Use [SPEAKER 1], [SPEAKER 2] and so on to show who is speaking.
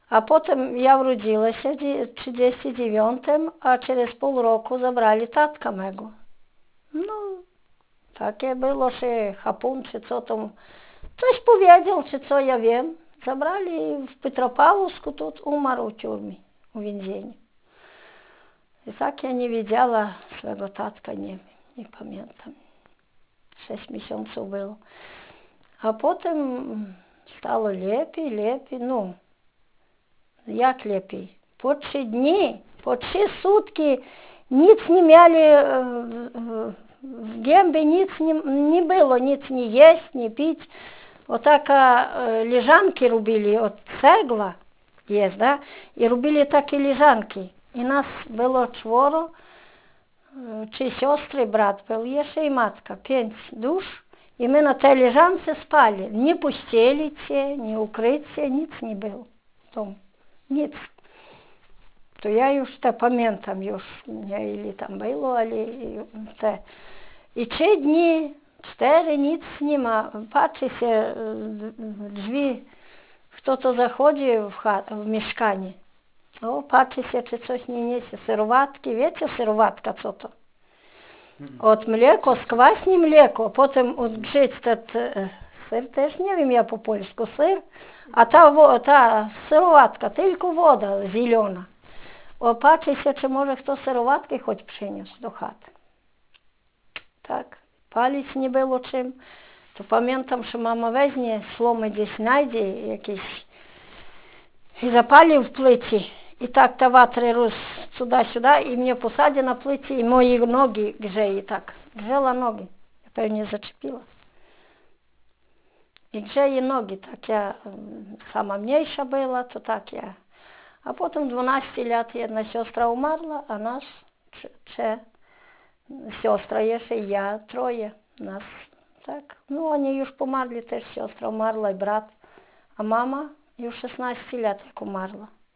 [SPEAKER 1] А потім я вродилася в 39-му, а через півроку забрали татка мого. Ну, таке було, що хапун, чи що там. Хтось повідав, чи що я wiem. Забрали в Петропавловську, тут умер у тюрмі, у więzieniu. I tak ja nie widziała swego tatka, nie pamiętam. 6 miesięcy było. A potem stało lepiej, no, jak lepiej? Po 3 dni, po 3 sutki nic nie mieli w gębie, nic nie było, nic nie jeść, nie pić. O taka leżanki robili od cegła, jest, da? I robili takie leżanki. I nas było 4, 3 siostry, brat był, jeszcze i matka, 5 dusz. I my na tej leżance spali. Nie pościelicie, nie ukrycie, nic nie było w domu. Nic. To ja już to pamiętam, już nie ile tam było, ale te. I 3 dni, 4, nic nie ma. Patrzy się w drzwi, kto to zachodzi w mieszkanie. O, patrzy się, czy coś nie niesie. Serowatki, wiecie serwatka co to? Od mleko, skwaśni mleko, potem odgrzeć ten syr, też nie wiem ja po polsku, syr, a ta serowatka, tylko woda zielona. O, patrzy się, czy może kto serowatki choć przyniósł do chaty. Tak, palić nie było czym. To pamiętam, że mama weźmie słomy gdzieś znajdzie jakieś i zapali w płycie. I tak ta watra rósł tuda-сюда i mnie posadzi na płycie i moje nogi grzeje tak. Grzela nogi. Ja pewnie zaczepiła. I grzeje nogi, tak ja sama mniejsza była, to tak ja. A potem 12 lat jedna siostra umarła, a nas 3 siostra jeszcze i ja, 3 nas. Tak. No oni już pomarli, też siostra umarła i brat. A mama już 16 lat jak umarła.